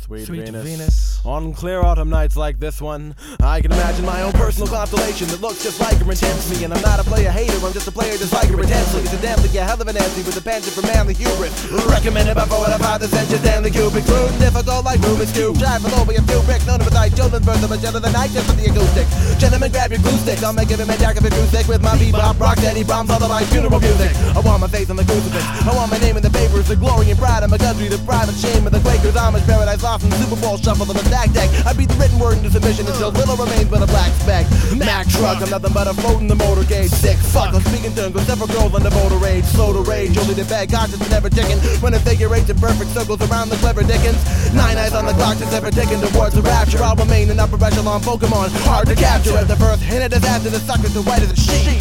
Sweet Venus. On clear autumn nights like this one, I can imagine my own personal constellation that looks just like her intensely. And I'm not a player hater, I'm just a player just like her intensely. Incidentally, a hell of an Nancy with a penchant for manly hubris. Recommended by 4 out of 5 the censure Stanley Kubrick. Crude, difficult like Rubik's Cube. Drive below me a few bricks, none of it like children's birth of a jet of the night just for the acoustic. Gentlemen, grab your glue sticks, I'll make every man jack of a glue stick with my bebop, rock steady bombs, all the my funeral music. I want my face on the crucifix, I want my name in the papers, the glory and pride of my country, the pride and shame of the Quakers, Amish, Paradise Lost, and the Super Bowl shuffle of a stack deck. I beat the written word into submission until little remains but a black speck. Mack truck, I'm nothing but a float in the motorcade. Sick fuck, I'm speaking tongues with several girls on the motor rage. Slow to rage, only the bad conscience never chicken. Running figure eights in perfect circles around the clever Dickens. 9 eyes on the clock since ever taken towards the rapture. I'll remain an upper echelon Pokemon, hard to capture. At the first hint of disaster, the suckers are white as a sheet.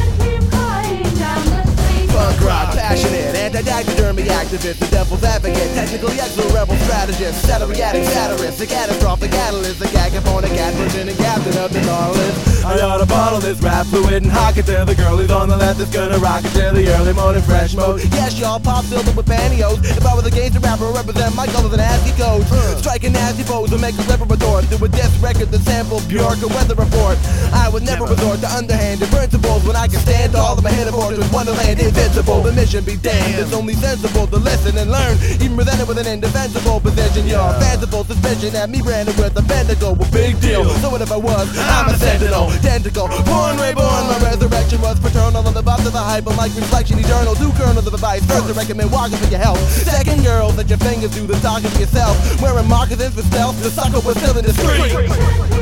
Punk rock, passionate, anti-taxidermy activist, the devil's advocate, technically excellent rebel strategist, satiric addict, satirist, the catastrophic catalyst, the gag opponent, cat person, and captain of the Nautilus. I ought to bottle this rap fluid and hock it to the girl who's on the left that's gonna rock it till the early morning fresh mode. Yes, y'all, pop filled with pantyhose. If I was a gangster rapper, I represent my colors and ASCII codes. Strike a nasty pose and make a clever retort. Do a diss record that sample Bjork or Weather Report. I would never resort to underhanded principles when I can stand tall in my head of fortress Wonderland invincible. The mission be damned, it's only sensible to listen and learn. Even presented with an indefensible position, your fanciful suspicion at me branded with a pentacle. Well, big deal. So what if I was? I'm a sentinel, tentacle, born, reborn. My resurrection was fraternal on the bottom of the hype, unlike reflection eternal. 2 kernels of advice. First, I recommend walking for your health. Second, girls, let your fingers do the talking to yourself. Wearing moccasins for stealth, the sucker was still in the street.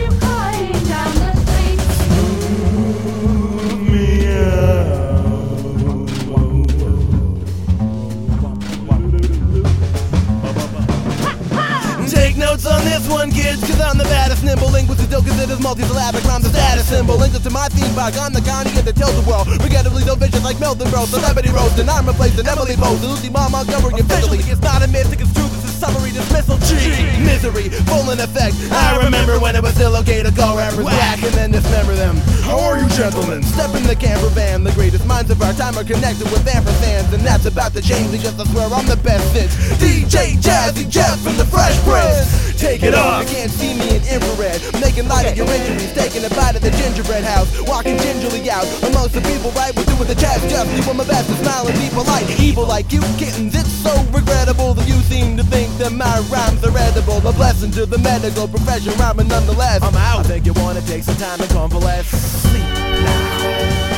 Take notes on this one, kids, cause I'm the baddest nimble linguist who still considers multi-syllabic rhymes a status symbol. Linked to my theme park, I'm the county of the tilted world. Regrettably so vicious like Melton Bro, celebrity roast, and I'm replacing Emily Bose, and Lucy Ma Montgomery officially. It's not a mystic, it's true, this is summary dismissal. Gee, misery, full in effect. I remember when it was still okay to call rappers back and then dismember them. How are you, gentlemen? Step in the camper van, the greatest minds of our time are connected with ampersands, and that's about to change because I swear I'm the best since DJ Jazzy Jeff from the Fresh Prince. Take it off. You can't see me in infrared, making light of your injuries, taking a bite of the gingerbread house, walking gingerly out amongst the people right with doing the chest just doing my best to smile and be polite. Evil like you kittens, it's so regrettable that you seem to think that my rhymes are edible. A blessing to the medical profession, rhyming nonetheless. I'm out. I think you wanna take some time and convalesce. Sleep now.